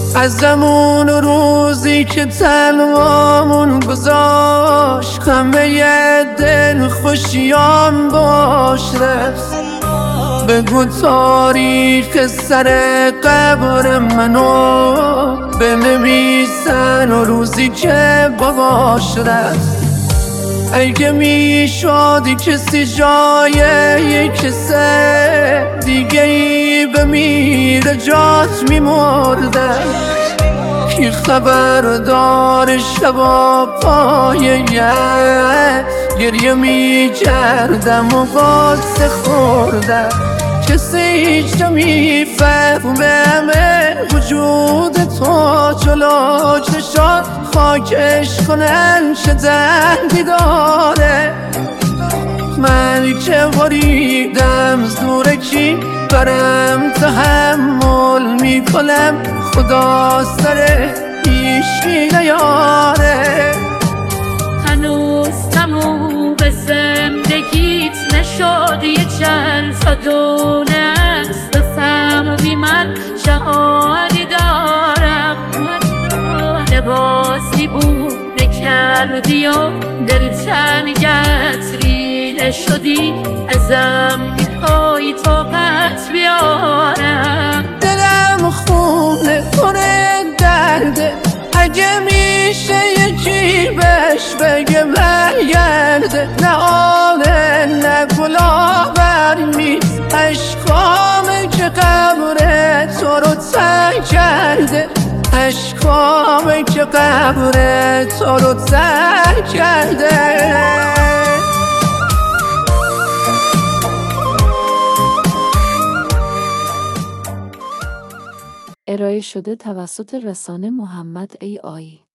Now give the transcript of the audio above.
ازمون روزی که تنهامون گذاشت همه دل خوشیام باش رفت. بگو تاریخ سر قبر منو بنویسن و روزی که باباش رفت. اگه میشد کسی جای یک کسه دیگه ای بمیره جات میمردم. کی خبردار شبا پای یه گریه میکردم و قصه خوردم. کسی هیچ نمیفهمه وجود تو جلو چشات خاکش کنن چه دردی داره. من که بریدم زور کی برم تحمل میکنم خدا سر هیچی نیاره. هنوز تموم به زندگیت نشد یه چند دونه است. بفهمی من شهادی دارم. لباسی بود نکردی و دلتنگت ریده شدی. ازم میخوای طاقت بیارم. دلم خونه کنه درده اگه میشه یکی بهش بگه برگرده. نه آله نه گلابر نیست عشقامه که قبر تو رو تنگ کرده. عشقامه که قبر تو رو تنگ کرده. ارائه شده توسط رسانه محمد AI